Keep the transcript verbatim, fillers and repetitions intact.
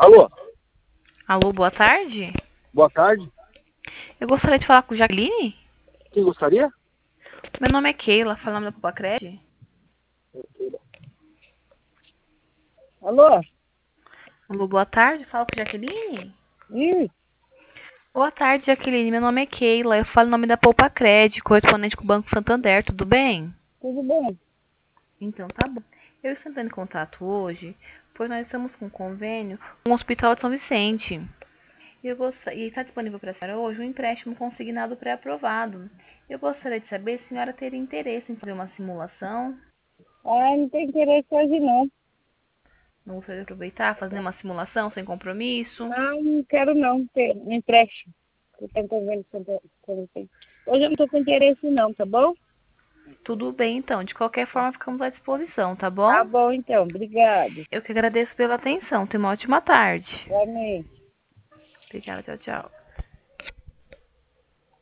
Alô, Alô, boa tarde. boa tarde. Eu gostaria de falar com Jaqueline. Quem gostaria? Meu nome é Keila, falando da Popacred. Alô? Alô, boa tarde, falo com Jaqueline. Ih, Boa tarde, Jaqueline. Meu nome é Keila, eu falo em nome da Popacred, correspondente com o Banco Santander, tudo bem? tudo bem? Então, tá bom. Eu estou entrando em contato hoje, pois nós estamos com um convênio com o Hospital de São Vicente. E eu gost... e está disponível para a senhora hoje um empréstimo consignado pré-aprovado. Eu gostaria de saber se a senhora teria interesse em fazer uma simulação. Ah, não tem interesse hoje não. Não gostaria de aproveitar, fazer uma simulação sem compromisso? Ah, não quero não, ter me empréstimo. Eu tenho convênio com com você. Hoje eu não estou com interesse não, tá bom? Tudo bem, então. De qualquer forma, ficamos à disposição, tá Tá bom? bom então, obrigado. Eu que agradeço pela atenção. Tenha uma ótima tarde. Igualmente. Obrigada, tchau, tchau.